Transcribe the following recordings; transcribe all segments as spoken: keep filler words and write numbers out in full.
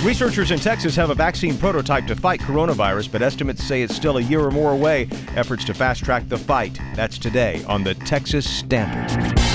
Researchers in Texas have a vaccine prototype to fight coronavirus, but estimates say it's still a year or more away. Efforts to fast-track the fight. That's today on the Texas Standard.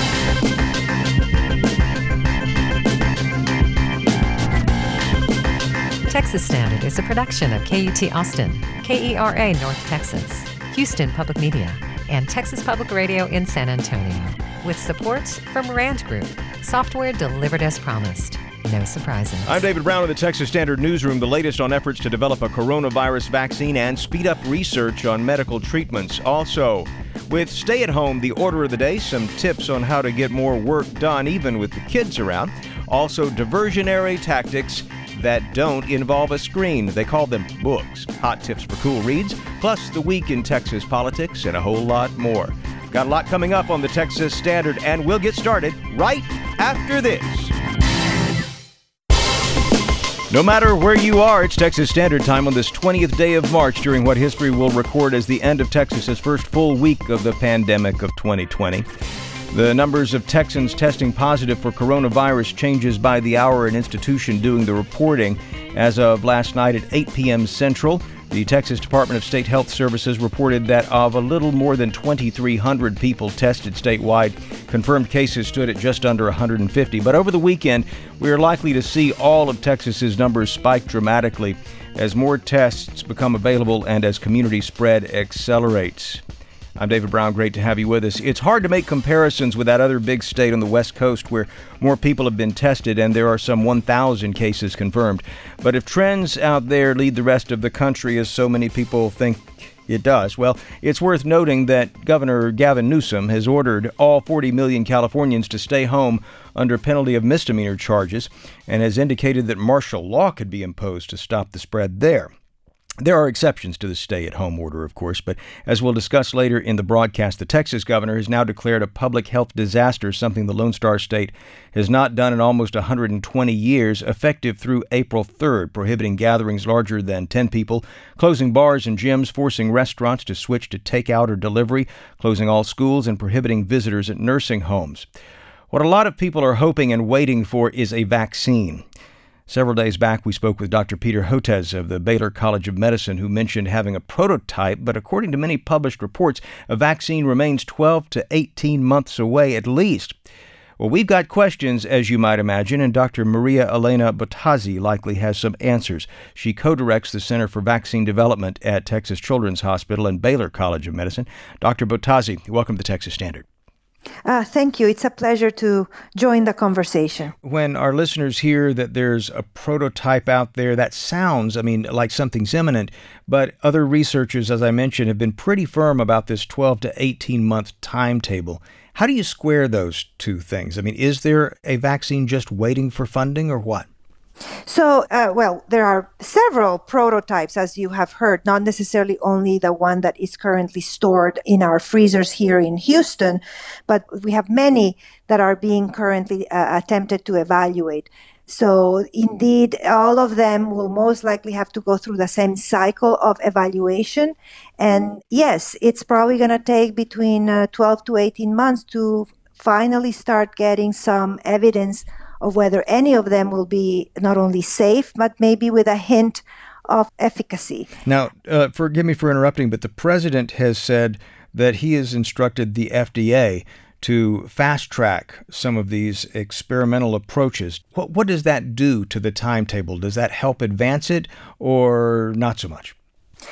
Texas Standard is a production of K U T Austin, K E R A North Texas, Houston Public Media, and Texas Public Radio in San Antonio, with support from Rand Group, software delivered as promised. No surprises. I'm David Brown of the Texas Standard Newsroom. The latest on efforts to develop a coronavirus vaccine and speed up research on medical treatments. Also, with Stay at Home, the order of the day, some tips on how to get more work done even with the kids around. Also, diversionary tactics that don't involve a screen. They call them books. Hot tips for cool reads, plus the week in Texas politics, and a whole lot more. Got a lot coming up on the Texas Standard, and we'll get started right after this. No matter where you are, it's Texas Standard Time on this twentieth day of March during what history will record as the end of Texas's first full week of the pandemic of twenty twenty. The numbers of Texans testing positive for coronavirus changes by the hour, an institution doing the reporting. As of last night at eight p.m. Central, the Texas Department of State Health Services reported that of a little more than twenty-three hundred people tested statewide, confirmed cases stood at just under one hundred fifty. But over the weekend, we are likely to see all of Texas's numbers spike dramatically as more tests become available and as community spread accelerates. I'm David Brown. Great to have you with us. It's hard to make comparisons with that other big state on the West Coast where more people have been tested and there are some one thousand cases confirmed. But if trends out there lead the rest of the country, as so many people think it does, well, it's worth noting that Governor Gavin Newsom has ordered all forty million Californians to stay home under penalty of misdemeanor charges and has indicated that martial law could be imposed to stop the spread there. There are exceptions to the stay-at-home order, of course, but as we'll discuss later in the broadcast, the Texas governor has now declared a public health disaster, something the Lone Star State has not done in almost one hundred twenty years, effective through April third, prohibiting gatherings larger than ten people, closing bars and gyms, forcing restaurants to switch to takeout or delivery, closing all schools, and prohibiting visitors at nursing homes. What a lot of people are hoping and waiting for is a vaccine. Several days back, we spoke with Doctor Peter Hotez of the Baylor College of Medicine, who mentioned having a prototype, but according to many published reports, a vaccine remains twelve to eighteen months away at least. Well, we've got questions, as you might imagine, and Doctor Maria Elena Bottazzi likely has some answers. She co-directs the Center for Vaccine Development at Texas Children's Hospital and Baylor College of Medicine. Doctor Bottazzi, welcome to the Texas Standard. Uh, thank you. It's a pleasure to join the conversation. When our listeners hear that there's a prototype out there, that sounds, I mean, like something's imminent, but other researchers, as I mentioned, have been pretty firm about this twelve to eighteen month timetable. How do you square those two things? I mean, is there a vaccine just waiting for funding or what? So, uh, well, there are several prototypes, as you have heard, not necessarily only the one that is currently stored in our freezers here in Houston, but we have many that are being currently uh, attempted to evaluate. So, indeed, all of them will most likely have to go through the same cycle of evaluation. And yes, it's probably going to take between uh, twelve to eighteen months to finally start getting some evidence of whether any of them will be not only safe, but maybe with a hint of efficacy. Now, uh, forgive me for interrupting, but the president has said that he has instructed the F D A to fast-track some of these experimental approaches. What, what does that do to the timetable? Does that help advance it or not so much?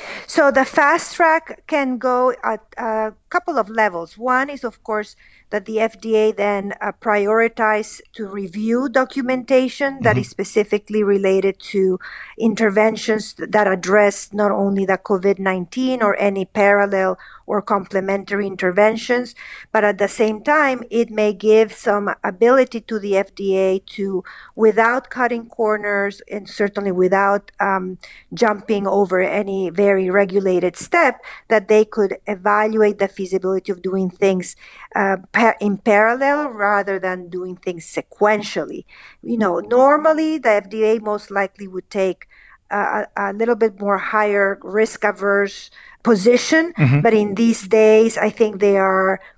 So the fast track can go at a couple of levels. One is, of course, that the F D A then uh, prioritize to review documentation that mm-hmm. is specifically related to interventions that address not only the COVID nineteen or any parallel or complementary interventions, but at the same time, it may give some ability to the F D A to, without cutting corners and certainly without um, jumping over any very regulated step, that they could evaluate the feasibility of doing things uh, in parallel rather than doing things sequentially. You know, normally the F D A most likely would take a, a little bit more higher risk averse position, mm-hmm. but in these days, I think they are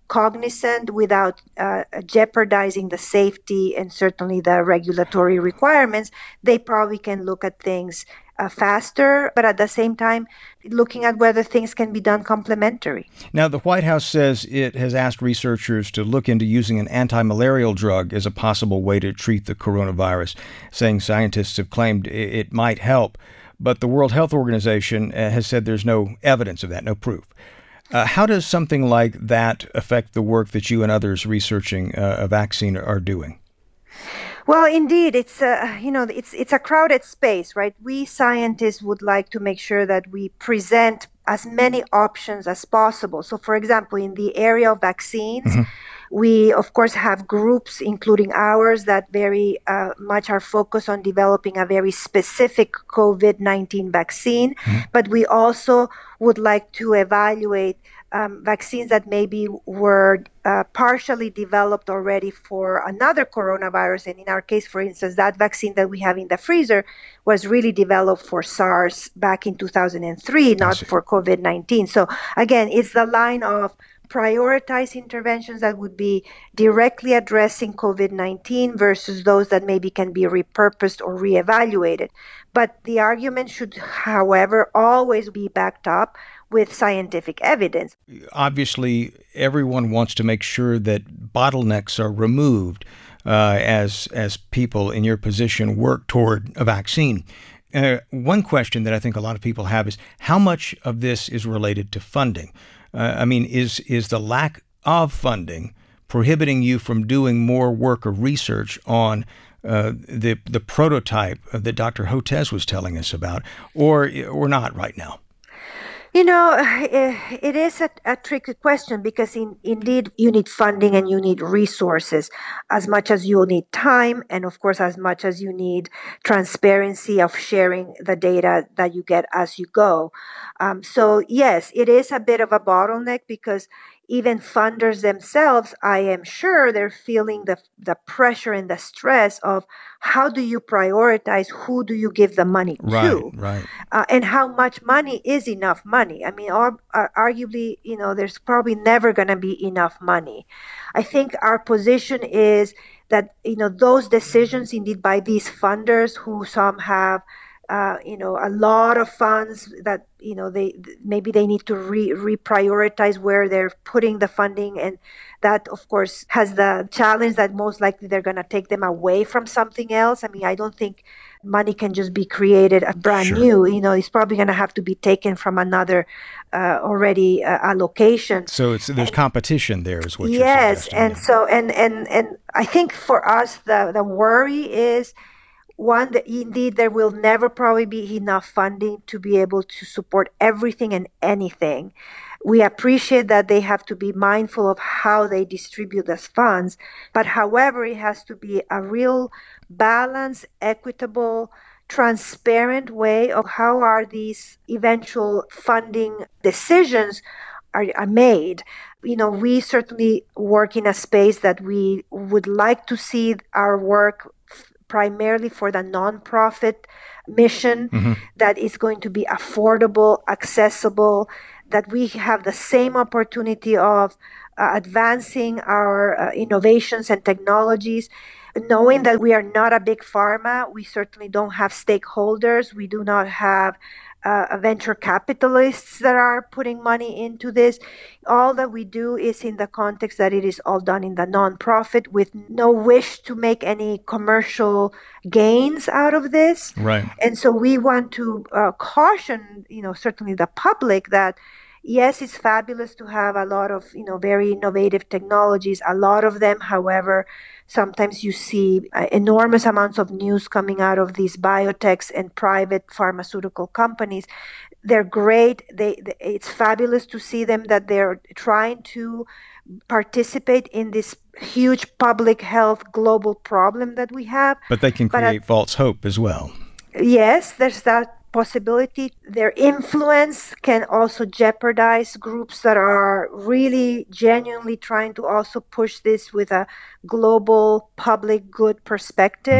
cognizant without uh, jeopardizing the safety and certainly the regulatory requirements, they probably can look at things uh, faster, but at the same time, looking at whether things can be done complementary. Now, the White House says it has asked researchers to look into using an anti-malarial drug as a possible way to treat the coronavirus, saying scientists have claimed it might help. But the World Health Organization has said there's no evidence of that, no proof. Uh, how does something like that affect the work that you and others researching uh, a vaccine are doing? Well, indeed, it's a, you know, it's it's a crowded space, right? We scientists would like to make sure that we present as many options as possible. So, for example, in the area of vaccines, mm-hmm. we, of course, have groups, including ours, that very uh, much are focused on developing a very specific COVID nineteen vaccine. Mm-hmm. But we also would like to evaluate um, vaccines that maybe were uh, partially developed already for another coronavirus. And in our case, for instance, that vaccine that we have in the freezer was really developed for SARS back in two thousand three, not for COVID nineteen. So again, it's the line of prioritize interventions that would be directly addressing COVID nineteen versus those that maybe can be repurposed or reevaluated. But the argument should, however, always be backed up with scientific evidence. Obviously, everyone wants to make sure that bottlenecks are removed uh, as as people in your position work toward a vaccine. Uh, one question that I think a lot of people have is how much of this is related to funding? Uh, I mean, is is the lack of funding prohibiting you from doing more work or research on uh, the the prototype that Doctor Hotez was telling us about, or or not right now? You know, it is a, a tricky question because in, indeed you need funding and you need resources as much as you need time and, of course, as much as you need transparency of sharing the data that you get as you go. Um, so, yes, it is a bit of a bottleneck because even funders themselves, I am sure they're feeling the the pressure and the stress of how do you prioritize, who do you give the money right, to, right. Uh, and how much money is enough money. I mean, ar- ar- arguably, you know, there's probably never going to be enough money. I think our position is that, you know, those decisions indeed by these funders who some have Uh, you know, a lot of funds that, you know, they maybe they need to re reprioritize where they're putting the funding. And that, of course, has the challenge that most likely they're going to take them away from something else. I mean, I don't think money can just be created brand Sure. new. You know, it's probably going to have to be taken from another uh, already uh, allocation. So it's there's and, competition there is what you're yes, suggesting. and so and and and I think for us the the worry is, one, that indeed there will never probably be enough funding to be able to support everything and anything. We appreciate that they have to be mindful of how they distribute those funds. But however, it has to be a real balanced, equitable, transparent way of how are these eventual funding decisions are, are made. You know, we certainly work in a space that we would like to see our work primarily for the nonprofit mission, mm-hmm. that is going to be affordable, accessible, that we have the same opportunity of uh, advancing our uh, innovations and technologies, knowing that we are not a big pharma. We certainly don't have stakeholders. We do not have uh, venture capitalists that are putting money into this. All that we do is in the context that it is all done in the nonprofit with no wish to make any commercial gains out of this. Right. And so we want to uh, caution, you know, certainly the public that yes, it's fabulous to have a lot of, you know, very innovative technologies. A lot of them, however, sometimes you see uh, enormous amounts of news coming out of these biotechs and private pharmaceutical companies. They're great. They, they it's fabulous to see them that they're trying to participate in this huge public health global problem that we have. But they can create but, uh, false hope as well. Yes, there's that possibility. Their influence can also jeopardize groups that are really genuinely trying to also push this with a global public good perspective. Mm.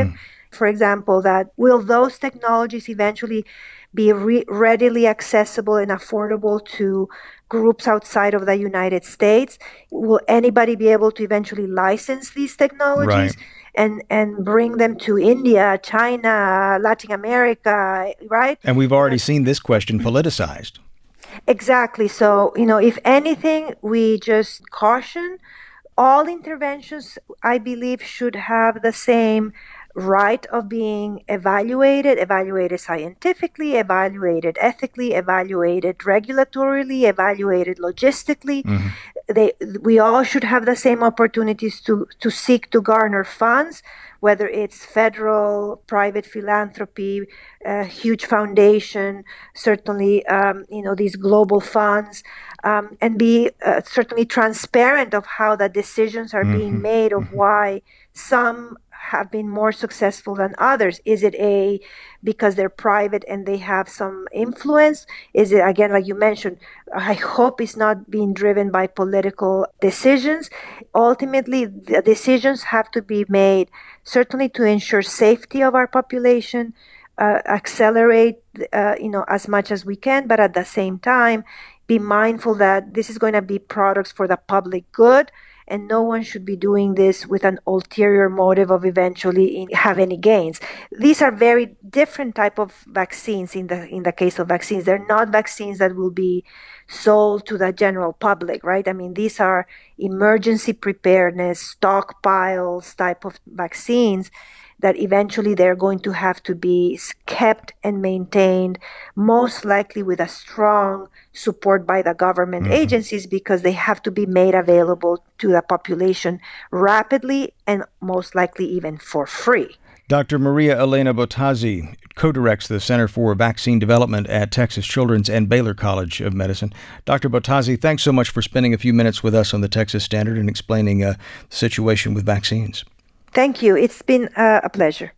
For example, that will those technologies eventually be re- readily accessible and affordable to groups outside of the United States? Will anybody be able to eventually license these technologies? Right. And, and bring them to India, China, Latin America, right? And we've already seen this question politicized. Exactly. So, you know, if anything, we just caution. All interventions, I believe, should have the same right of being evaluated, evaluated scientifically, evaluated ethically, evaluated regulatorily, evaluated logistically. Mm-hmm. They, we all should have the same opportunities to, to seek to garner funds, whether it's federal, private philanthropy, a huge foundation, certainly, um, you know, these global funds, um, and be uh, certainly transparent of how the decisions are mm-hmm. being made, of mm-hmm. why some have been more successful than others. Is it a because they're private and they have some influence? Is it, again, like you mentioned, I hope it's not being driven by political decisions. Ultimately, the decisions have to be made certainly to ensure safety of our population, uh, accelerate, uh, you know, as much as we can, but at the same time, be mindful that this is going to be products for the public good. And no one should be doing this with an ulterior motive of eventually have any gains. These are very different type of vaccines in the in the case of vaccines. They're not vaccines that will be sold to the general public, right? I mean, these are emergency preparedness, stockpiles type of vaccines that eventually they're going to have to be kept and maintained, most likely with a strong support by the government mm-hmm. agencies, because they have to be made available to the population rapidly and most likely even for free. Doctor Maria Elena Bottazzi co-directs the Center for Vaccine Development at Texas Children's and Baylor College of Medicine. Doctor Bottazzi, thanks so much for spending a few minutes with us on the Texas Standard and explaining uh, the situation with vaccines. Thank you. It's been uh, a pleasure.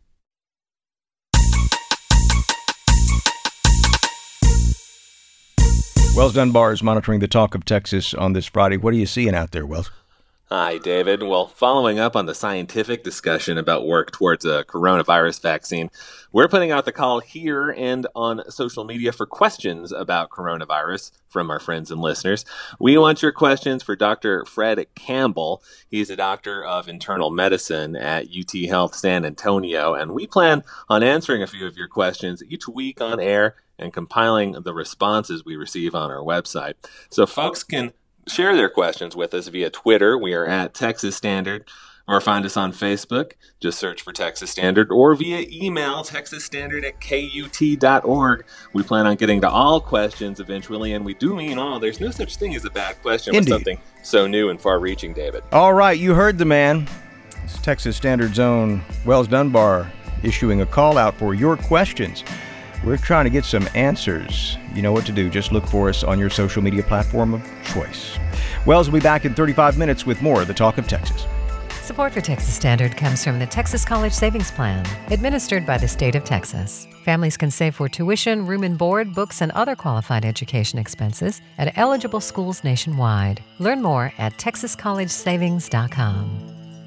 Wells Dunbar is monitoring the talk of Texas on this Friday. What are you seeing out there, Wells? Hi, David. Well, following up on the scientific discussion about work towards a coronavirus vaccine, we're putting out the call here and on social media for questions about coronavirus from our friends and listeners. We want your questions for Doctor Fred Campbell. He's a doctor of internal medicine at U T Health San Antonio, and we plan on answering a few of your questions each week on air and compiling the responses we receive on our website. So folks can share their questions with us via Twitter. We are at Texas Standard, or find us on Facebook. Just search for Texas Standard, or via email, texas standard at k u t dot org. We plan on getting to all questions eventually, and we do mean all. There's no such thing as a bad question Indeed. With something so new and far-reaching, David. All right, you heard the man. It's Texas Standard's own Wells Dunbar issuing a call out for your questions. We're trying to get some answers. You know what to do. Just look for us on your social media platform of choice. Wells will be back in thirty-five minutes with more of the Talk of Texas. Support for Texas Standard comes from the Texas College Savings Plan, administered by the state of Texas. Families can save for tuition, room and board, books, and other qualified education expenses at eligible schools nationwide. Learn more at texas college savings dot com.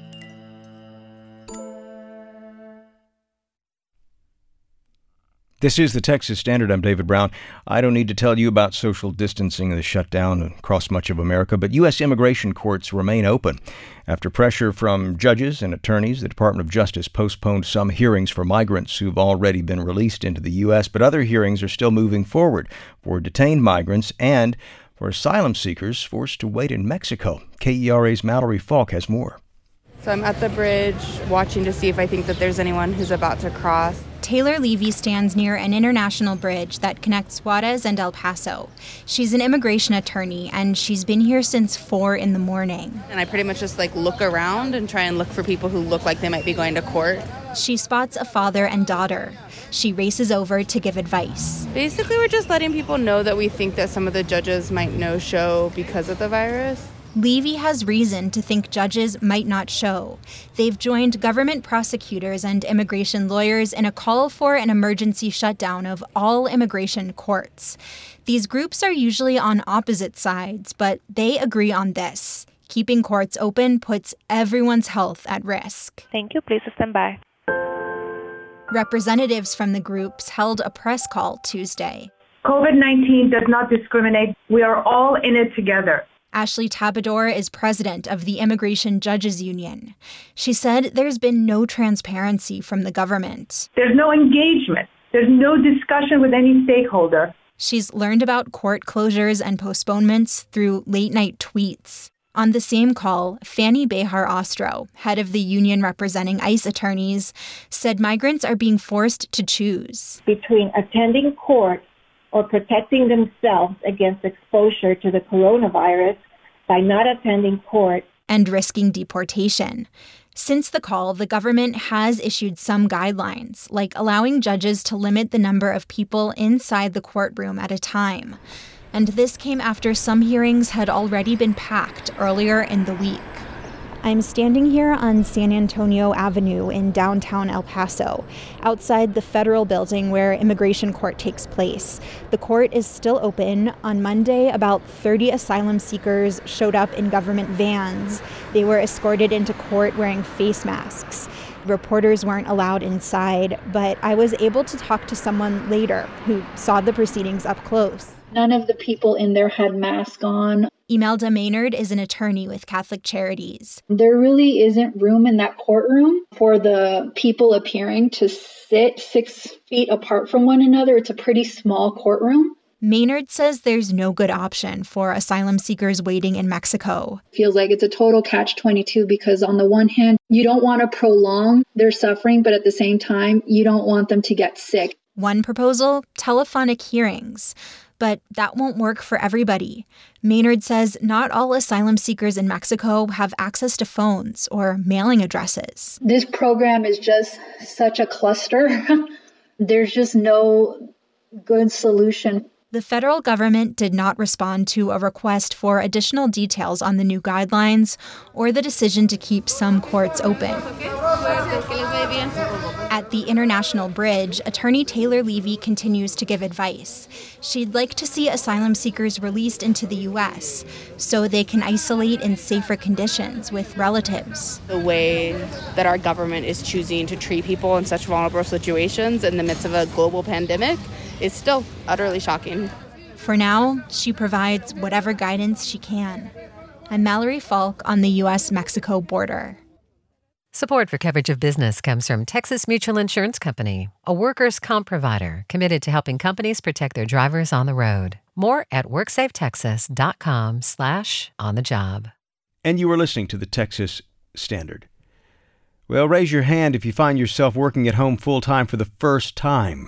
This is the Texas Standard. I'm David Brown. I don't need to tell you about social distancing and the shutdown across much of America, but U S immigration courts remain open. After pressure from judges and attorneys, the Department of Justice postponed some hearings for migrants who've already been released into the U S, but other hearings are still moving forward for detained migrants and for asylum seekers forced to wait in Mexico. K E R A's Mallory Falk has more. So I'm at the bridge watching to see if I think that there's anyone who's about to cross. Taylor Levy stands near an international bridge that connects Juarez and El Paso. She's an immigration attorney, and she's been here since four in the morning. And I pretty much just like look around and try and look for people who look like they might be going to court. She spots a father and daughter. She races over to give advice. Basically, we're just letting people know that we think that some of the judges might no-show because of the virus. Levy has reason to think judges might not show. They've joined government prosecutors and immigration lawyers in a call for an emergency shutdown of all immigration courts. These groups are usually on opposite sides, but they agree on this. Keeping courts open puts everyone's health at risk. Thank you. Please stand by. Representatives from the groups held a press call Tuesday. COVID nineteen does not discriminate. We are all in it together. Ashley Tabador is president of the Immigration Judges Union. She said there's been no transparency from the government. There's no engagement. There's no discussion with any stakeholder. She's learned about court closures and postponements through late-night tweets. On the same call, Fanny Behar Ostro, head of the union representing ICE attorneys, said migrants are being forced to choose between attending court or protecting themselves against exposure to the coronavirus by not attending court and risking deportation. Since the call, the government has issued some guidelines, like allowing judges to limit the number of people inside the courtroom at a time. And this came after some hearings had already been packed earlier in the week. I'm standing here on San Antonio Avenue in downtown El Paso, outside the federal building where immigration court takes place. The court is still open. On Monday, about thirty asylum seekers showed up in government vans. They were escorted into court wearing face masks. Reporters weren't allowed inside, but I was able to talk to someone later who saw the proceedings up close. None of the people in there had masks on. Imelda Maynard is an attorney with Catholic Charities. There really isn't room in that courtroom for the people appearing to sit six feet apart from one another. It's a pretty small courtroom. Maynard says there's no good option for asylum seekers waiting in Mexico. Feels like it's a total catch twenty-two because on the one hand, you don't want to prolong their suffering, but at the same time, you don't want them to get sick. One proposal, telephonic hearings. But that won't work for everybody. Maynard says not all asylum seekers in Mexico have access to phones or mailing addresses. This program is just such a cluster. There's just no good solution. The federal government did not respond to a request for additional details on the new guidelines or the decision to keep some courts open. At the International Bridge, attorney Taylor Levy continues to give advice. She'd like to see asylum seekers released into the U S so they can isolate in safer conditions with relatives. The way that our government is choosing to treat people in such vulnerable situations in the midst of a global pandemic is still utterly shocking. For now, she provides whatever guidance she can. I'm Mallory Falk on the U S Mexico border. Support for Coverage of Business comes from Texas Mutual Insurance Company, a workers' comp provider committed to helping companies protect their drivers on the road. More at worksafetexas.com slash on the job. And you are listening to the Texas Standard. Well, raise your hand if you find yourself working at home full-time for the first time.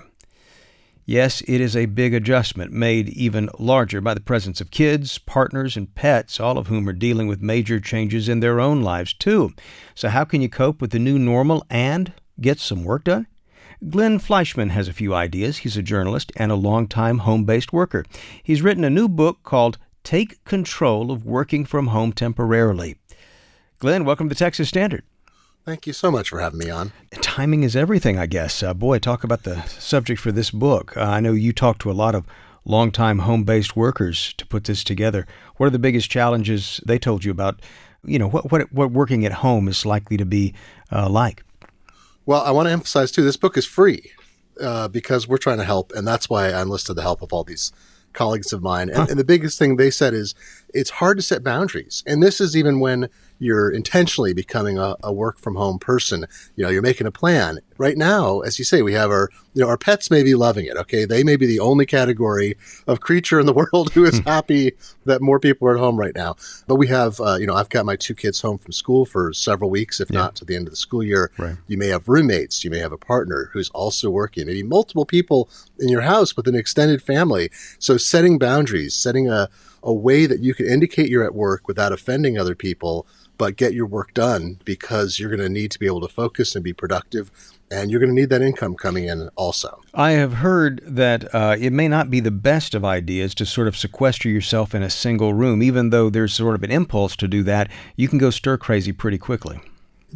Yes, it is a big adjustment made even larger by the presence of kids, partners, and pets, all of whom are dealing with major changes in their own lives, too. So how can you cope with the new normal and get some work done? Glenn Fleischman has a few ideas. He's a journalist and a longtime home-based worker. He's written a new book called Take Control of Working from Home Temporarily. Glenn, welcome to the Texas Standard. Thank you so much for having me on. Timing is everything, I guess. Uh, boy, talk about the subject for this book. Uh, I know you talked to a lot of longtime home-based workers to put this together. What are the biggest challenges they told you about, you know, what what, what working at home is likely to be uh, like? Well, I want to emphasize, too, this book is free uh, because we're trying to help, and that's why I enlisted the help of all these colleagues of mine. And, huh. and the biggest thing they said is it's hard to set boundaries. And this is even when you're intentionally becoming a, a work from home person. You know, you're making a plan. Right now, as you say, we have our, you know, our pets may be loving it. Okay. They may be the only category of creature in the world who is happy that more people are at home right now. But we have, uh, you know, I've got my two kids home from school for several weeks, if yeah. not to the end of the school year. Right. You may have roommates. You may have a partner who's also working, maybe multiple people in your house with an extended family. So setting boundaries, setting a, a way that you can indicate you're at work without offending other people, but get your work done, because you're going to need to be able to focus and be productive, and you're going to need that income coming in also. I have heard that uh, it may not be the best of ideas to sort of sequester yourself in a single room. Even though there's sort of an impulse to do that, you can go stir crazy pretty quickly.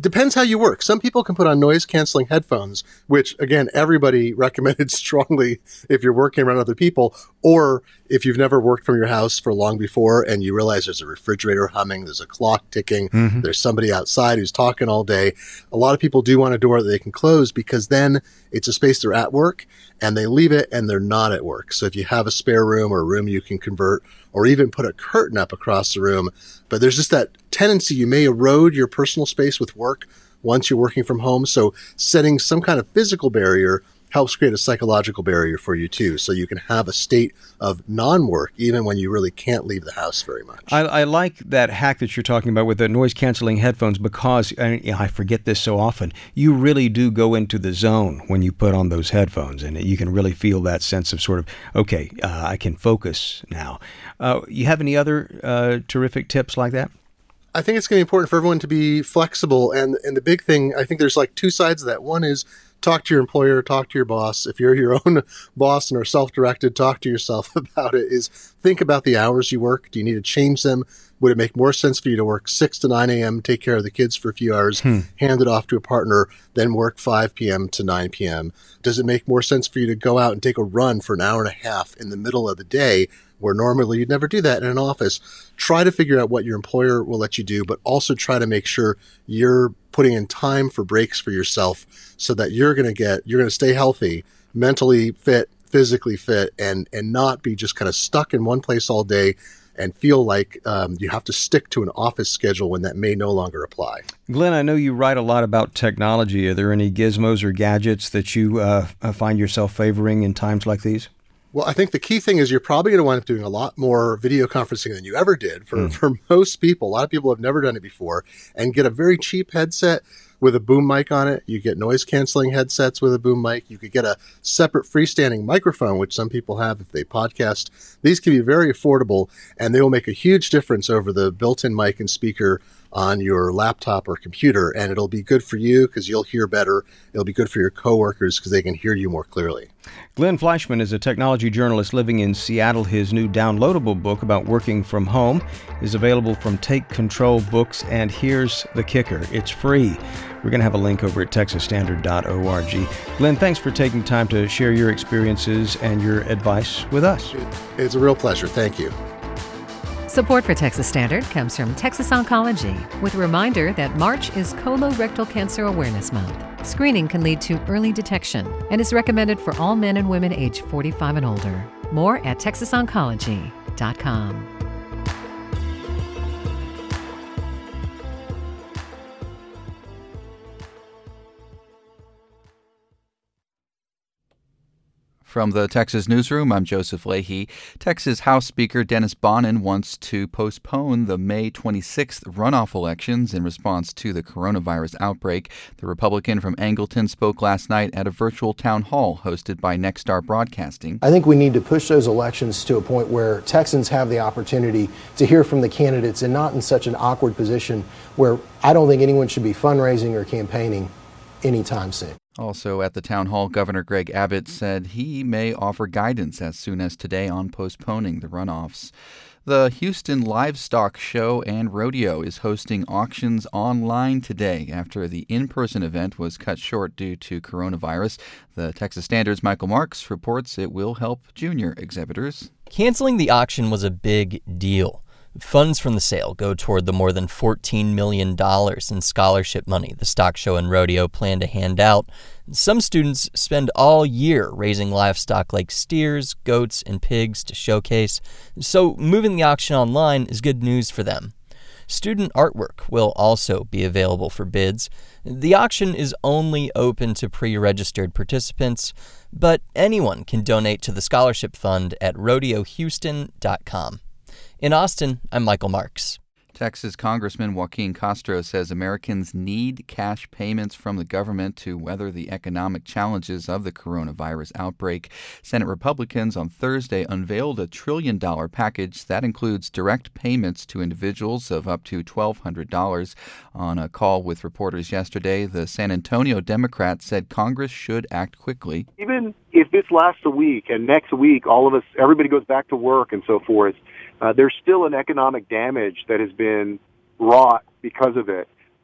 depends how you work. Some people can put on noise-canceling headphones, which, again, everybody recommended strongly if you're working around other people, or if you've never worked from your house for long before and you realize there's a refrigerator humming, there's a clock ticking, mm-hmm. there's somebody outside who's talking all day. A lot of people do want a door that they can close because then it's a space they're at work and they leave it and they're not at work. So if you have a spare room or a room you can convert or even put a curtain up across the room, but there's just that tendency you may erode your personal space with work once you're working from home. So setting some kind of physical barrier helps create a psychological barrier for you too, so you can have a state of non-work even when you really can't leave the house very much. I, I like that hack that you're talking about with the noise-canceling headphones because, and I forget this so often, you really do go into the zone when you put on those headphones, and you can really feel that sense of sort of, okay, uh, I can focus now. Uh, you have any other uh, terrific tips like that? I think it's going to be important for everyone to be flexible, and and the big thing, I think there's like two sides of that. One is talk to your employer, talk to your boss. If you're your own boss and are self-directed, talk to yourself about it. Is think about the hours you work. Do you need to change them? Would it make more sense for you to work six to nine a.m., take care of the kids for a few hours, hmm. hand it off to a partner, then work five p.m. to nine p.m.? Does it make more sense for you to go out and take a run for an hour and a half in the middle of the day where normally you'd never do that in an office? Try to figure out what your employer will let you do, but also try to make sure you're putting in time for breaks for yourself so that you're going to get, you're going to stay healthy, mentally fit, physically fit, and, and not be just kind of stuck in one place all day and feel like um, you have to stick to an office schedule when that may no longer apply. Glenn, I know you write a lot about technology. Are there any gizmos or gadgets that you uh, find yourself favoring in times like these? Well, I think the key thing is you're probably going to wind up doing a lot more video conferencing than you ever did. For, mm. for most people, a lot of people have never done it before, and get a very cheap headset with a boom mic on it. You get noise canceling headsets with a boom mic. You could get a separate freestanding microphone, which some people have if they podcast. These can be very affordable, and they will make a huge difference over the built-in mic and speaker on your laptop or computer, and it'll be good for you because you'll hear better. It'll be good for your coworkers because they can hear you more clearly. Glenn Fleischman is a technology journalist living in Seattle. His new downloadable book about working from home is available from Take Control Books, and here's the kicker. It's free. We're going to have a link over at texas standard dot org. Glenn, thanks for taking time to share your experiences and your advice with us. It's a real pleasure. Thank you. Support for Texas Standard comes from Texas Oncology, with a reminder that March is Colorectal Cancer Awareness Month. Screening can lead to early detection and is recommended for all men and women age forty-five and older. More at texas oncology dot com. From the Texas Newsroom, I'm Joseph Leahy. Texas House Speaker Dennis Bonnen wants to postpone the May twenty-sixth runoff elections in response to the coronavirus outbreak. The Republican from Angleton spoke last night at a virtual town hall hosted by Nexstar Broadcasting. I think we need to push those elections to a point where Texans have the opportunity to hear from the candidates and not in such an awkward position where I don't think anyone should be fundraising or campaigning anytime soon. Also at the town hall, Governor Greg Abbott said he may offer guidance as soon as today on postponing the runoffs. The Houston Livestock Show and Rodeo is hosting auctions online today after the in-person event was cut short due to coronavirus. The Texas Standard's Michael Marks reports it will help junior exhibitors. Canceling the auction was a big deal. Funds from the sale go toward the more than fourteen million dollars in scholarship money the stock show and rodeo plan to hand out. Some students spend all year raising livestock like steers, goats, and pigs to showcase, so moving the auction online is good news for them. Student artwork will also be available for bids. The auction is only open to pre-registered participants, but anyone can donate to the scholarship fund at rodeo houston dot com. In Austin, I'm Michael Marks. Texas Congressman Joaquin Castro says Americans need cash payments from the government to weather the economic challenges of the coronavirus outbreak. Senate Republicans on Thursday unveiled a trillion dollar package that includes direct payments to individuals of up to twelve hundred dollars. On a call with reporters yesterday, the San Antonio Democrat said Congress should act quickly. Even if this lasts a week and next week all of us, everybody goes back to work and so forth, Uh, there's still an economic damage that has been wrought because of it that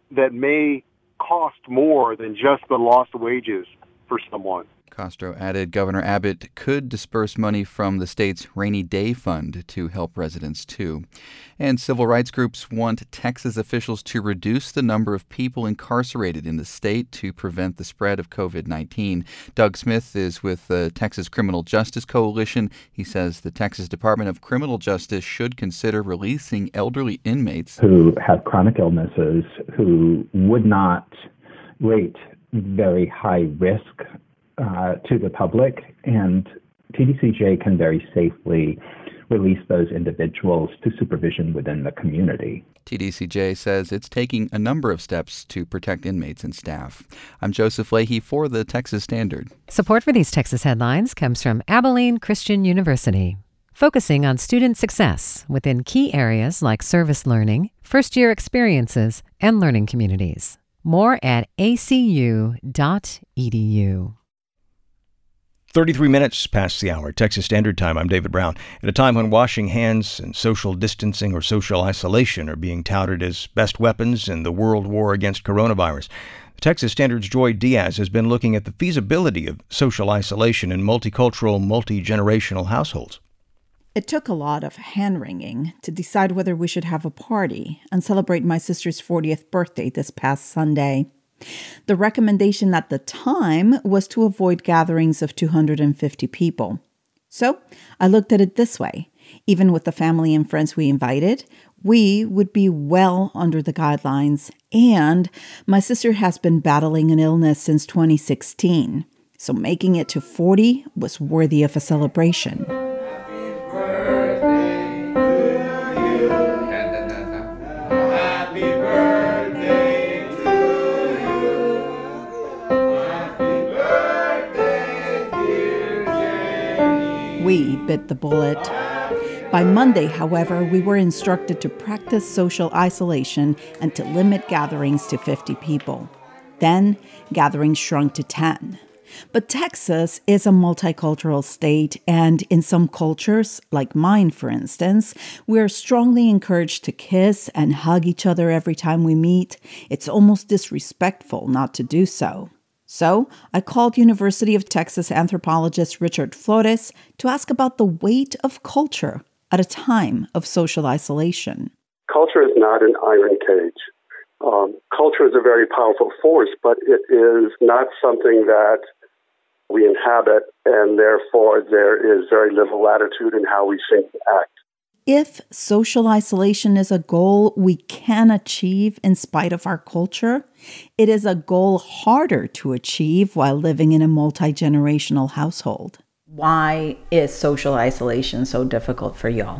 that may cost more than just the lost wages for someone. Castro added Governor Abbott could disperse money from the state's rainy day fund to help residents, too. And civil rights groups want Texas officials to reduce the number of people incarcerated in the state to prevent the spread of covid nineteen. Doug Smith is with the Texas Criminal Justice Coalition. He says the Texas Department of Criminal Justice should consider releasing elderly inmates who have chronic illnesses, who would not rate very high risk Uh, to the public, and T D C J can very safely release those individuals to supervision within the community. T D C J says it's taking a number of steps to protect inmates and staff. I'm Joseph Leahy for the Texas Standard. Support for these Texas headlines comes from Abilene Christian University, focusing on student success within key areas like service learning, first-year experiences, and learning communities. More at a c u dot e d u. thirty-three minutes past the hour, Texas Standard Time. I'm David Brown. At a time when washing hands and social distancing or social isolation are being touted as best weapons in the world war against coronavirus, Texas Standard's Joy Diaz has been looking at the feasibility of social isolation in multicultural, multi-generational households. It took a lot of hand-wringing to decide whether we should have a party and celebrate my sister's fortieth birthday this past Sunday. The recommendation at the time was to avoid gatherings of two hundred fifty people. So I looked at it this way. Even with the family and friends we invited, we would be well under the guidelines. And my sister has been battling an illness since twenty sixteen. So making it to forty was worthy of a celebration. We bit the bullet. By Monday, however, we were instructed to practice social isolation and to limit gatherings to fifty people. Then, gatherings shrunk to ten. But Texas is a multicultural state, and in some cultures, like mine for instance, we are strongly encouraged to kiss and hug each other every time we meet. It's almost disrespectful not to do so. So I called University of Texas anthropologist Richard Flores to ask about the weight of culture at a time of social isolation. Culture is not an iron cage. Um, culture is a very powerful force, but it is not something that we inhabit, and therefore there is very little latitude in how we think and act. If social isolation is a goal we can achieve in spite of our culture, it is a goal harder to achieve while living in a multi-generational household. Why is social isolation so difficult for y'all?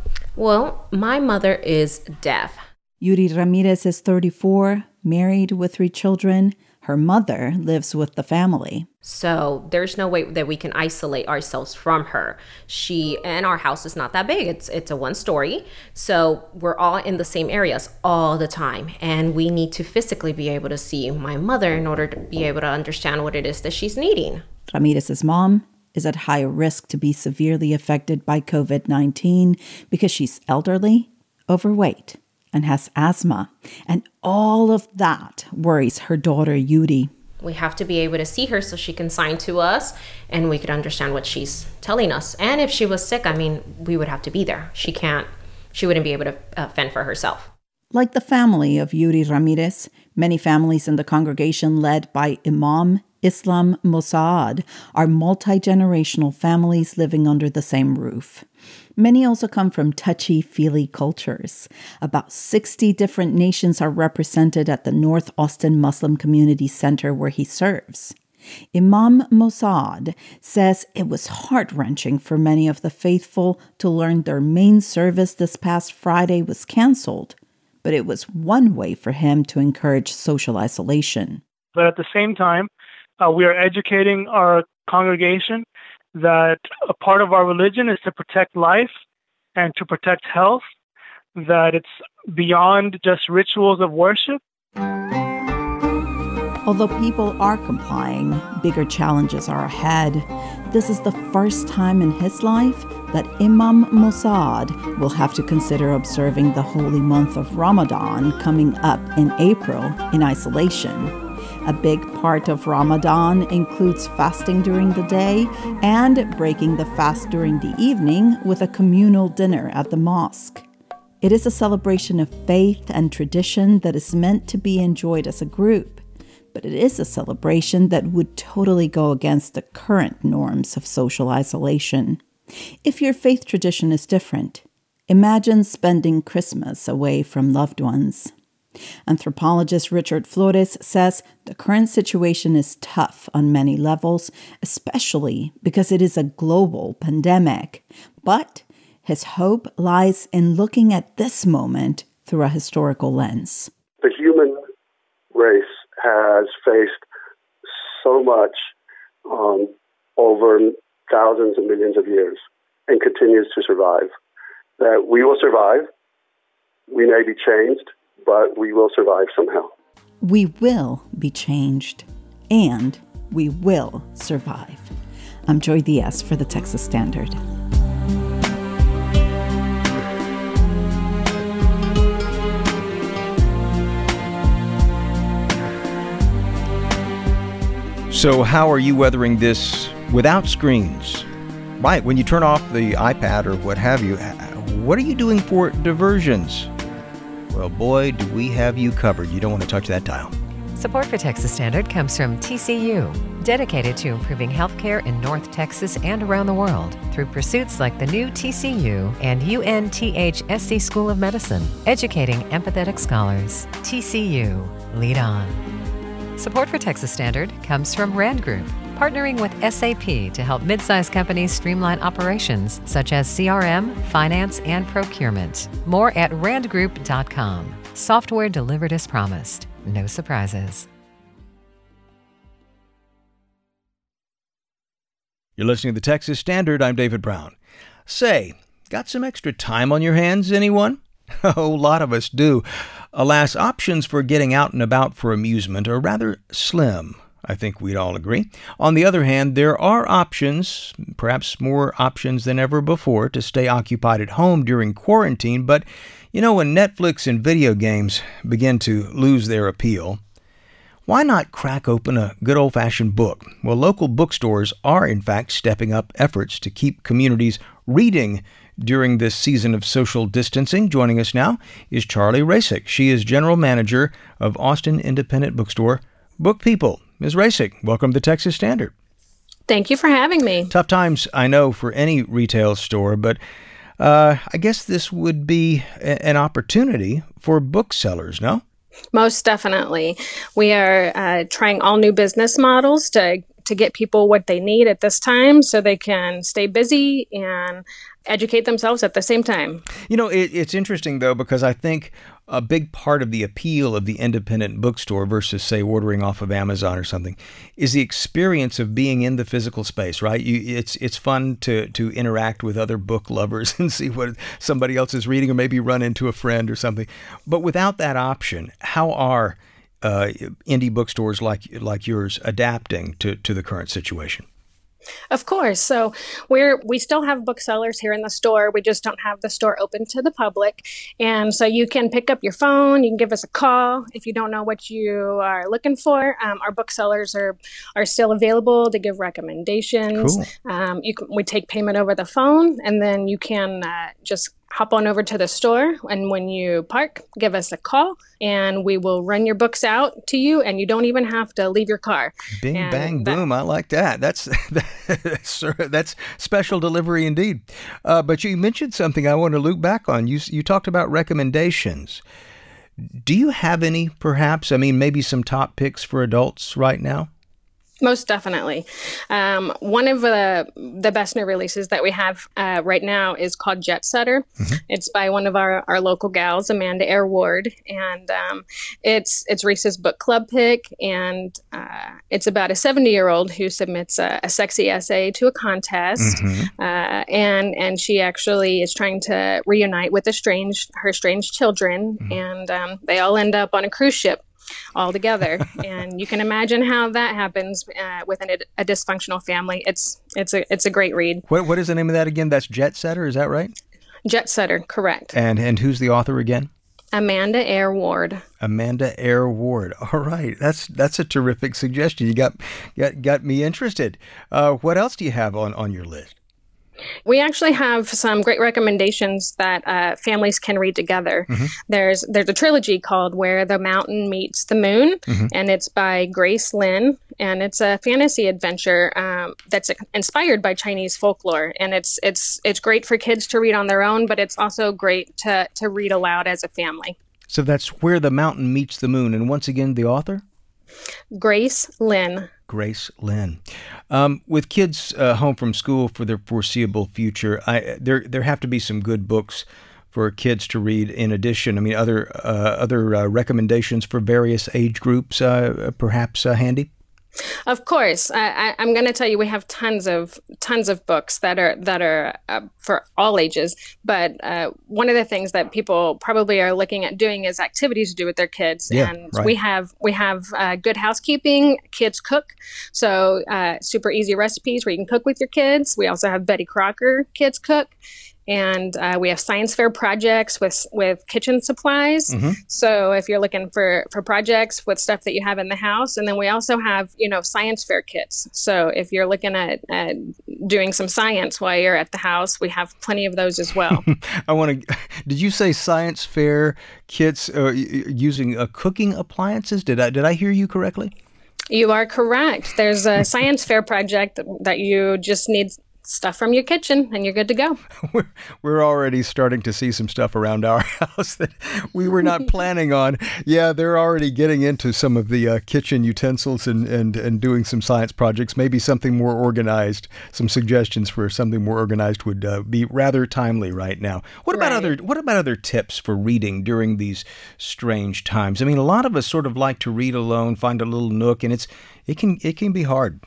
Well, my mother is deaf. Yuri Ramirez is thirty-four, married with three children. Her mother lives with the family. So there's no way that we can isolate ourselves from her. She and our house is not that big. It's it's a one story. So we're all in the same areas all the time. And we need to physically be able to see my mother in order to be able to understand what it is that she's needing. Ramirez's mom is at higher risk to be severely affected by covid nineteen because she's elderly, overweight, and has asthma. And all of that worries her daughter, Yuri. We have to be able to see her so she can sign to us and we could understand what she's telling us. And if she was sick, I mean, we would have to be there. She can't, she wouldn't be able to uh, fend for herself. Like the family of Yuri Ramirez, many families in the congregation led by Imam Islam Mosaad are multi-generational families living under the same roof. Many also come from touchy-feely cultures. About sixty different nations are represented at the North Austin Muslim Community Center where he serves. Imam Mosaad says it was heart-wrenching for many of the faithful to learn their main service this past Friday was canceled, but it was one way for him to encourage social isolation. But at the same time, uh, we are educating our congregation that a part of our religion is to protect life and to protect health, that it's beyond just rituals of worship. Although people are complying, bigger challenges are ahead. This is the first time in his life that Imam Mossad will have to consider observing the holy month of Ramadan coming up in April in isolation. A big part of Ramadan includes fasting during the day and breaking the fast during the evening with a communal dinner at the mosque. It is a celebration of faith and tradition that is meant to be enjoyed as a group, but it is a celebration that would totally go against the current norms of social isolation. If your faith tradition is different, imagine spending Christmas away from loved ones. Anthropologist Richard Flores says the current situation is tough on many levels, especially because it is a global pandemic. But his hope lies in looking at this moment through a historical lens. The human race has faced so much um, over thousands and millions of years and continues to survive, that we will survive. We may be changed, but we will survive somehow. We will be changed, and we will survive. I'm Joy Diaz for the Texas Standard. So how are you weathering this without screens? Right, when you turn off the iPad or what have you, what are you doing for diversions? Well, boy, do we have you covered. You don't want to touch that dial. Support for Texas Standard comes from T C U, dedicated to improving healthcare in North Texas and around the world through pursuits like the new T C U and U N T H S C School of Medicine, educating empathetic scholars. T C U, lead on. Support for Texas Standard comes from Rand Group, partnering with S A P to help mid-sized companies streamline operations such as C R M, finance, and procurement. More at rand group dot com. Software delivered as promised. No surprises. You're listening to the Texas Standard. I'm David Brown. Say, got some extra time on your hands, anyone? A whole lot of us do. Alas, options for getting out and about for amusement are rather slim. I think we'd all agree. On the other hand, there are options, perhaps more options than ever before, to stay occupied at home during quarantine. But, you know, when Netflix and video games begin to lose their appeal, why not crack open a good old-fashioned book? Well, local bookstores are, in fact, stepping up efforts to keep communities reading during this season of social distancing. Joining us now is Charlie Rasick. She is general manager of Austin independent bookstore Book People. Miz Rasick, welcome to Texas Standard. Thank you for having me. Tough times, I know, for any retail store, but uh, I guess this would be a- an opportunity for booksellers, no? Most definitely. We are uh, trying all new business models to to get people what they need at this time so they can stay busy and educate themselves at the same time. You know, it, it's interesting, though, because I think a big part of the appeal of the independent bookstore versus, say, ordering off of Amazon or something is the experience of being in the physical space, right? You, it's it's fun to to interact with other book lovers and see what somebody else is reading, or maybe run into a friend or something. But without that option, how are uh, indie bookstores like like yours adapting to, to the current situation? Of course. So we're we still have booksellers here in the store. We just don't have the store open to the public. And so you can pick up your phone. You can give us a call if you don't know what you are looking for. Um, our booksellers are are still available to give recommendations. Cool. Um, you can, we take payment over the phone, and then you can uh, just hop on over to the store, and when you park, give us a call, and we will run your books out to you, and you don't even have to leave your car. Bing, and bang, that, boom. I like that. That's that's, that's special delivery indeed. Uh, but you mentioned something I want to loop back on. You you talked about recommendations. Do you have any, perhaps? I mean, maybe some top picks for adults right now? Most definitely. Um, one of the the best new releases that we have uh, right now is called Jet Setter. Mm-hmm. It's by one of our, our local gals, Amanda Air Ward, and um, it's it's Reese's book club pick, and uh, it's about a seventy-year-old who submits a, a sexy essay to a contest, mm-hmm. uh, and and she actually is trying to reunite with estranged her estranged children, mm-hmm. and um, they all end up on a cruise ship. all together. And you can imagine how that happens uh, within a, a dysfunctional family. It's it's a it's a great read. What what is the name of that again? That's Jet Setter, is that right? Jet Setter, correct. And and who's the author again? Amanda Eyre Ward. Amanda Eyre Ward. All right, that's that's a terrific suggestion. You got got got me interested. Uh, what else do you have on, on your list? We actually have some great recommendations that uh, families can read together. Mm-hmm. There's there's a trilogy called Where the Mountain Meets the Moon, mm-hmm. and it's by Grace Lin, and it's a fantasy adventure um, that's inspired by Chinese folklore, and it's it's it's great for kids to read on their own, but it's also great to to read aloud as a family. So that's Where the Mountain Meets the Moon, and once again, the author? Grace Lin. Grace Lin. Um, with kids uh, home from school for their foreseeable future, I, there there have to be some good books for kids to read. In addition, I mean, other uh, other uh, recommendations for various age groups, uh, perhaps uh, handy. Of course, I, I'm going to tell you we have tons of tons of books that are that are uh, for all ages. But uh, one of the things that people probably are looking at doing is activities to do with their kids. Yeah, and right. we have we have uh, Good Housekeeping, Kids Cook, so uh, super easy recipes where you can cook with your kids. We also have Betty Crocker, Kids Cook. And uh, we have science fair projects with with kitchen supplies. Mm-hmm. So if you're looking for, for projects with stuff that you have in the house, and then we also have, you know, science fair kits. So if you're looking at, at doing some science while you're at the house, we have plenty of those as well. I want to. Did you say science fair kits uh, using uh, cooking appliances? Did I did I hear you correctly? You are correct. There's a science fair project that you just need stuff from your kitchen and you're good to go. We're, we're already starting to see some stuff around our house that we were not planning on. Yeah, they're already getting into some of the uh, kitchen utensils and, and, and doing some science projects. Maybe something more organized, some suggestions for something more organized would uh, be rather timely right now. What about Right. other What about other tips for reading during these strange times? I mean, a lot of us sort of like to read alone, find a little nook, and it's it can it can be hard.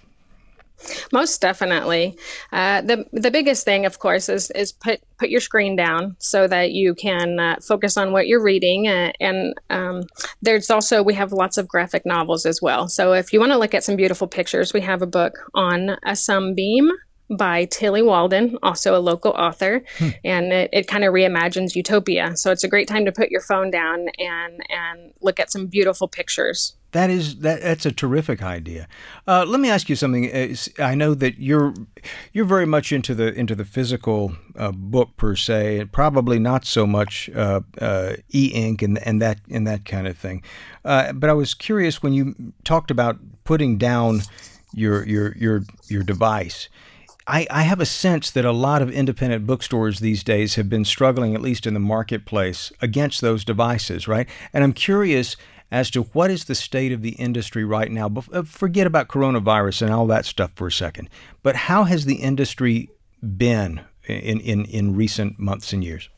Most definitely. Uh, the the biggest thing, of course, is is put put your screen down so that you can uh, focus on what you're reading. Uh, and um, there's also, we have lots of graphic novels as well. So if you want to look at some beautiful pictures, we have a book on a sunbeam by Tilly Walden, also a local author, hmm. and it, it kind of reimagines utopia. So it's a great time to put your phone down and and look at some beautiful pictures. That is that. That's a terrific idea. Uh, let me ask you something. I know that you're you're very much into the into the physical uh, book per se, and probably not so much uh, uh, e-ink and and that and that kind of thing. Uh, but I was curious when you talked about putting down your your your your device. I, I have a sense that a lot of independent bookstores these days have been struggling, at least in the marketplace, against those devices, right? And I'm curious as to what is the state of the industry right now. Forget about coronavirus and all that stuff for a second. But how has the industry been in, in, in recent months and years?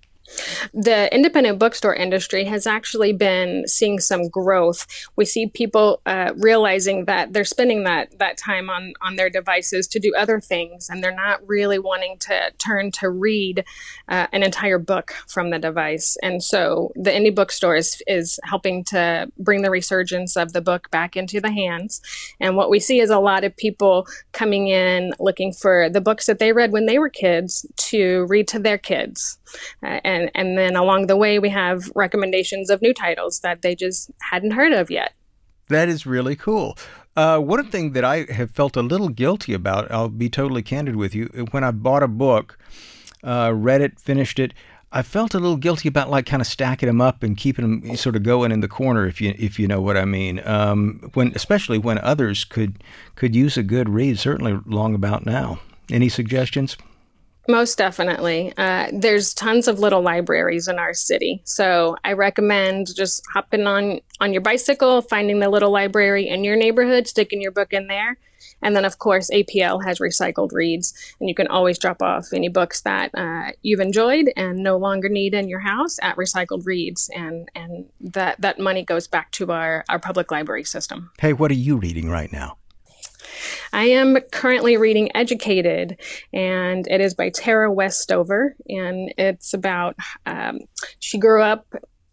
The independent bookstore industry has actually been seeing some growth. We see people uh, realizing that they're spending that that time on, on their devices to do other things, and they're not really wanting to turn to read uh, an entire book from the device. And so the indie bookstore is, is helping to bring the resurgence of the book back into the hands. And what we see is a lot of people coming in looking for the books that they read when they were kids to read to their kids. Uh, and, and then along the way, we have recommendations of new titles that they just hadn't heard of yet. That is really cool. Uh, one thing that I have felt a little guilty about, I'll be totally candid with you, when I bought a book, uh, read it, finished it, I felt a little guilty about like kind of stacking them up and keeping them sort of going in the corner, if you if you know what I mean. Um, when especially when others could could use a good read, certainly long about now. Any suggestions? Most definitely. Uh, there's tons of little libraries in our city. So I recommend just hopping on, on your bicycle, finding the little library in your neighborhood, sticking your book in there. And then, of course, A P L has recycled reads, and you can always drop off any books that uh, you've enjoyed and no longer need in your house at Recycled Reads. And, and that, that money goes back to our, our public library system. Hey, what are you reading right now? I am currently reading Educated, and it is by Tara Westover, and it's about, um, she grew up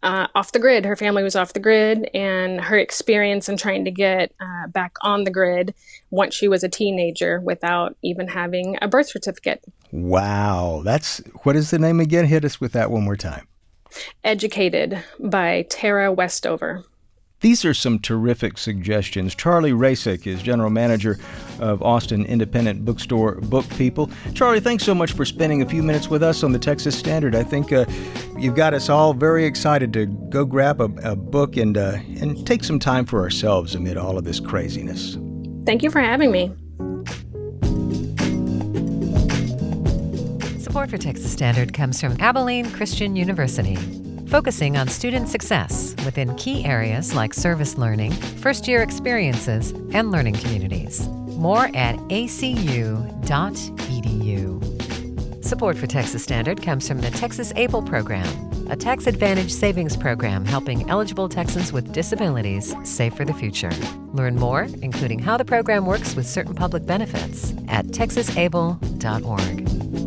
uh, off the grid. Her family was off the grid, and her experience in trying to get uh, back on the grid once she was a teenager without even having a birth certificate. Wow. That's, what is the name again? Hit us with that one more time. Educated by Tara Westover. These are some terrific suggestions. Charlie Rasek is general manager of Austin independent bookstore Book People. Charlie, thanks so much for spending a few minutes with us on the Texas Standard. I think uh, you've got us all very excited to go grab a, a book and uh, and take some time for ourselves amid all of this craziness. Thank you for having me. Support for Texas Standard comes from Abilene Christian University, focusing on student success within key areas like service learning, first-year experiences, and learning communities. More at a c u dot e d u. Support for Texas Standard comes from the Texas ABLE Program, a tax advantage savings program helping eligible Texans with disabilities save for the future. Learn more, including how the program works with certain public benefits, at texas able dot org.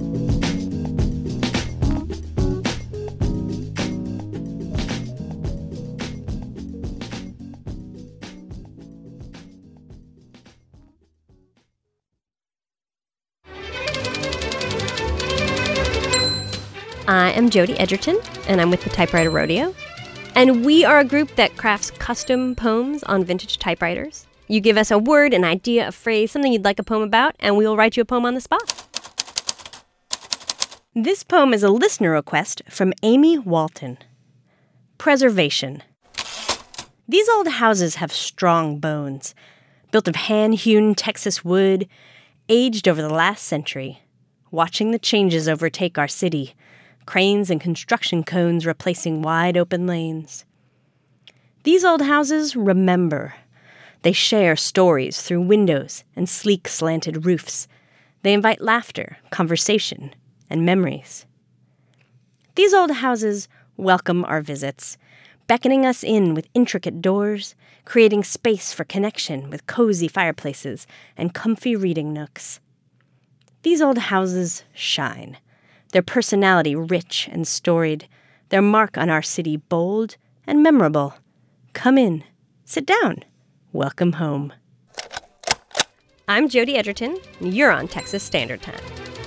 I am Jody Edgerton, and I'm with the Typewriter Rodeo. And we are a group that crafts custom poems on vintage typewriters. You give us a word, an idea, a phrase, something you'd like a poem about, and we will write you a poem on the spot. This poem is a listener request from Amy Walton. Preservation. These old houses have strong bones, built of hand-hewn Texas wood, aged over the last century, watching the changes overtake our city, cranes and construction cones replacing wide-open lanes. These old houses remember. They share stories through windows and sleek slanted roofs. They invite laughter, conversation, and memories. These old houses welcome our visits, beckoning us in with intricate doors, creating space for connection with cozy fireplaces and comfy reading nooks. These old houses shine, their personality rich and storied, their mark on our city bold and memorable. Come in, sit down, welcome home. I'm Jody Edgerton, and you're on Texas Standard Time.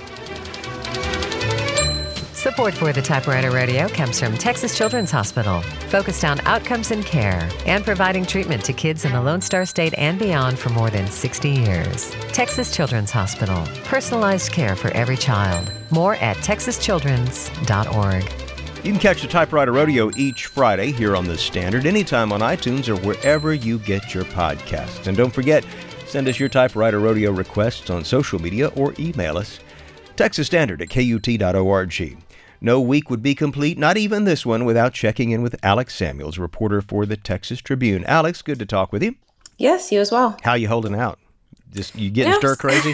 Support for the Typewriter Radio comes from Texas Children's Hospital, focused on outcomes and care and providing treatment to kids in the Lone Star State and beyond for more than sixty years. Texas Children's Hospital, personalized care for every child. More at texas children's dot org. You can catch the Typewriter Rodeo each Friday here on The Standard, anytime on iTunes or wherever you get your podcasts. And don't forget, send us your Typewriter Rodeo requests on social media or email us. Texas Standard at k u t dot org. No week would be complete, not even this one, without checking in with Alex Samuels, reporter for the Texas Tribune. Alex, good to talk with you. Yes, you as well. How you holding out? Just you getting yes. stir crazy?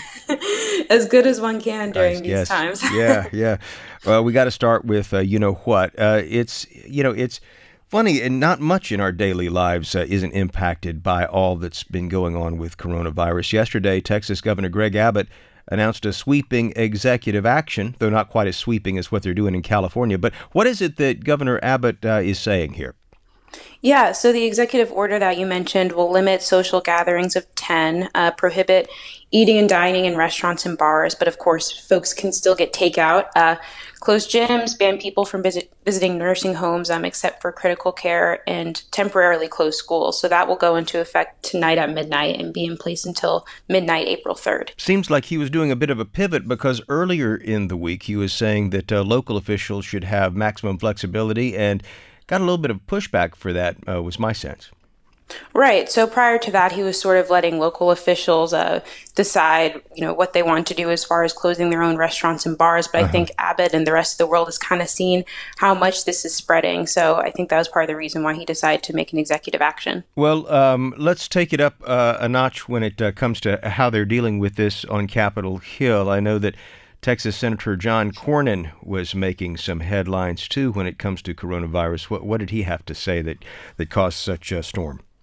As good as one can during uh, these yes. times. yeah, yeah. Well, we got to start with uh, you know what? Uh, it's you know it's funny, and not much in our daily lives uh, isn't impacted by all that's been going on with coronavirus. Yesterday, Texas Governor Greg Abbott announced a sweeping executive action, though not quite as sweeping as what they're doing in California. But what is it that Governor Abbott uh, is saying here? Yeah, so the executive order that you mentioned will limit social gatherings of ten, uh, prohibit eating and dining in restaurants and bars, but of course, folks can still get takeout, uh, close gyms, ban people from visit, visiting nursing homes um, except for critical care, and temporarily close schools. So that will go into effect tonight at midnight and be in place until midnight, April third. Seems like he was doing a bit of a pivot, because earlier in the week he was saying that uh, local officials should have maximum flexibility, and got a little bit of pushback for that, uh, was my sense. Right. So prior to that, he was sort of letting local officials uh, decide, you know, what they want to do as far as closing their own restaurants and bars. But uh-huh. I think Abbott and the rest of the world has kind of seen how much this is spreading. So I think that was part of the reason why he decided to make an executive action. Well, um, let's take it up uh, a notch when it uh, comes to how they're dealing with this on Capitol Hill. I know that Texas Senator John Cornyn was making some headlines, too, when it comes to coronavirus. What, what did he have to say that, that caused such a storm?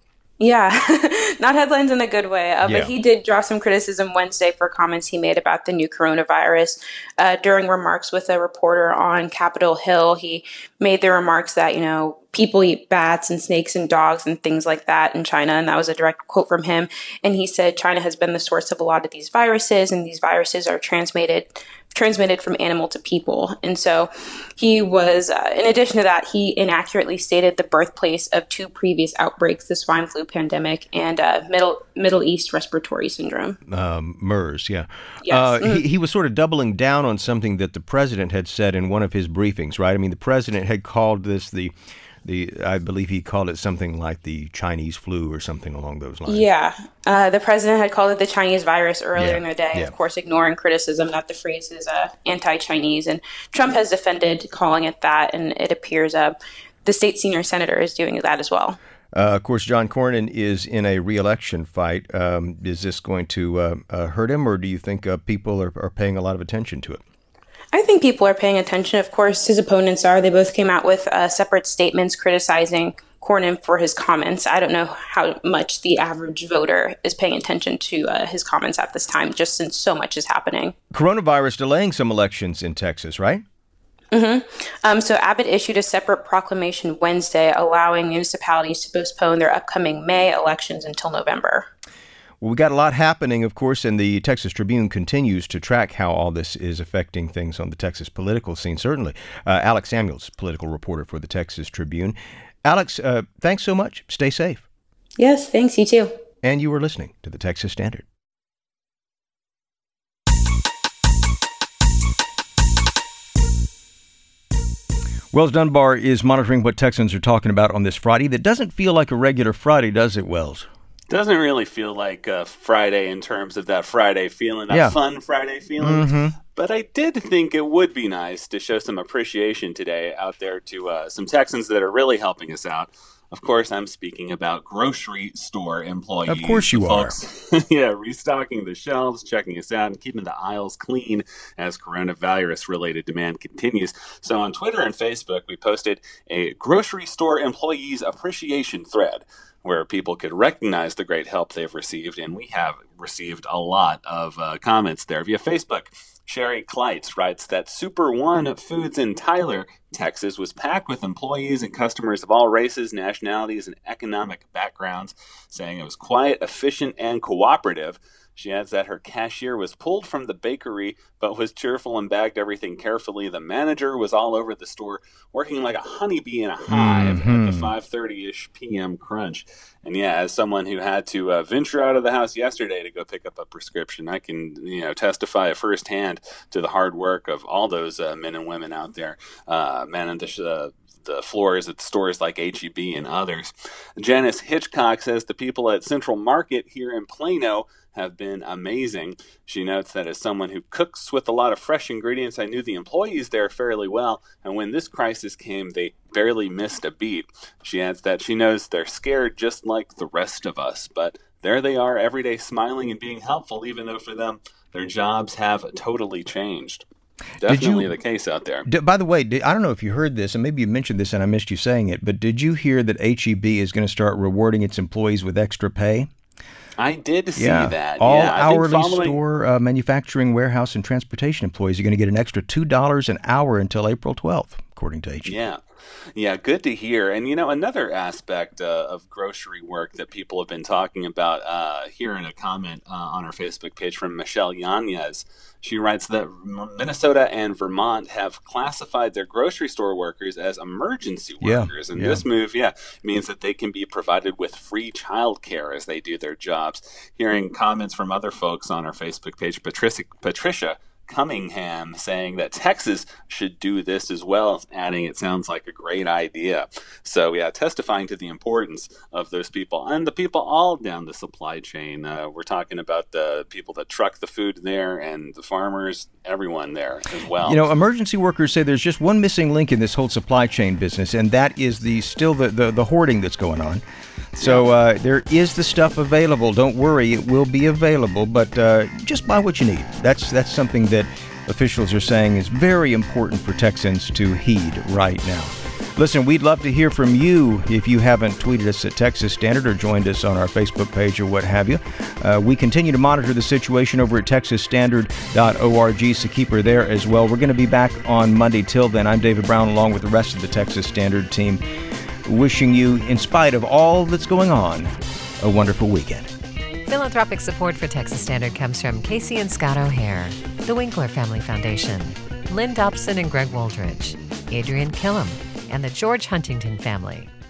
Yeah, not headlines in a good way. Uh, Yeah. But he did draw some criticism Wednesday for comments he made about the new coronavirus. Uh, during remarks with a reporter on Capitol Hill, he made the remarks that, you know, people eat bats and snakes and dogs and things like that in China. And that was a direct quote from him. And he said China has been the source of a lot of these viruses, and these viruses are transmitted transmitted from animal to people. And so he was, uh, in addition to that, he inaccurately stated the birthplace of two previous outbreaks, the swine flu pandemic and uh, Middle Middle East respiratory syndrome. Um, MERS, yeah. Yes. Uh, Mm. he, he was sort of doubling down on something that the president had said in one of his briefings, right? I mean, the president had called this the, the I believe he called it something like the Chinese flu or something along those lines. Yeah. Uh, the president had called it the Chinese virus earlier Yeah, in the day, yeah. of course, ignoring criticism that the phrase is uh, anti-Chinese. And Trump has defended calling it that, and it appears uh, the state senior senator is doing that as well. Uh, of course, John Cornyn is in a re-election fight. Um, is this going to uh, uh, hurt him, or do you think uh, people are, are paying a lot of attention to it? I think people are paying attention. Of course, his opponents are. They both came out with uh, separate statements criticizing Cornyn for his comments. I don't know how much the average voter is paying attention to uh, his comments at this time, just since so much is happening. Coronavirus delaying some elections in Texas, right? Mm-hmm. Um, so Abbott issued a separate proclamation Wednesday allowing municipalities to postpone their upcoming May elections until November. Well, we got a lot happening, of course, and the Texas Tribune continues to track how all this is affecting things on the Texas political scene, certainly. Uh, Alex Samuels, political reporter for the Texas Tribune. Alex, uh, thanks so much. Stay safe. Yes, thanks. You too. And you were listening to the Texas Standard. Wells Dunbar is monitoring what Texans are talking about on this Friday that doesn't feel like a regular Friday, does it, Wells? Doesn't really feel like a Friday in terms of that Friday feeling, that Yeah. fun Friday feeling. Mm-hmm. But I did think it would be nice to show some appreciation today out there to uh, some Texans that are really helping us out. Of course, I'm speaking about grocery store employees. Of course you are. Folks, yeah, restocking the shelves, checking us out, and keeping the aisles clean as coronavirus-related demand continues. So on Twitter and Facebook, we posted a grocery store employees appreciation thread where people could recognize the great help they've received, and we have received a lot of uh, comments there via Facebook. Sherry Kleitz writes that Super One Foods in Tyler, Texas, was packed with employees and customers of all races, nationalities, and economic backgrounds, saying it was quiet, efficient, and cooperative. She adds that her cashier was pulled from the bakery, but was cheerful and bagged everything carefully. The manager was all over the store, working like a honeybee in a hive Mm-hmm. at the five thirty-ish p.m. crunch. And yeah, as someone who had to uh, venture out of the house yesterday to go pick up a prescription, I can, you know, testify firsthand to the hard work of all those uh, men and women out there, uh, manning the sh- uh, the floors at stores like H E B and others. Janice Hitchcock says the people at Central Market here in Plano have been amazing. She notes that as someone who cooks with a lot of fresh ingredients, I knew the employees there fairly well, and when this crisis came, they barely missed a beat. She adds that she knows they're scared just like the rest of us, but there they are every day smiling and being helpful, even though for them, their jobs have totally changed. Definitely you- the case out there. D- by the way, did, I don't know if you heard this, and maybe you mentioned this and I missed you saying it, but did you hear that H E B is going to start rewarding its employees with extra pay? I did see yeah. that. All yeah, I think hourly following- store, uh, manufacturing, warehouse, and transportation employees are going to get an extra two dollars an hour until April twelfth, according to H E B. Yeah. Yeah, good to hear. And, you know, another aspect uh, of grocery work that people have been talking about uh, here in a comment uh, on our Facebook page from Michelle Yanez. She writes that Minnesota and Vermont have classified their grocery store workers as emergency Yeah, workers. And yeah. this move, yeah, means that they can be provided with free childcare as they do their jobs. Hearing comments from other folks on our Facebook page, Patricia, Patricia Cunningham saying that Texas should do this as well, adding it sounds like a great idea. So yeah, testifying to the importance of those people and the people all down the supply chain. Uh, we're talking about the people that truck the food there and the farmers, everyone there as well. You know, emergency workers say there's just one missing link in this whole supply chain business, and that is the still the, the, the hoarding that's going on. So uh, there is the stuff available. Don't worry, it will be available, but uh, just buy what you need. That's that's something that officials are saying is very important for Texans to heed right now. Listen, we'd love to hear from you if you haven't tweeted us at Texas Standard or joined us on our Facebook page or what have you. Uh, we continue to monitor the situation over at texas standard dot org, so keep her there as well. We're going to be back on Monday. Till then, I'm David Brown along with the rest of the Texas Standard team, wishing you, in spite of all that's going on, a wonderful weekend. Philanthropic support for Texas Standard comes from Casey and Scott O'Hare, the Winkler Family Foundation, Lynn Dobson and Greg Waldridge, Adrian Killam, and the George Huntington family.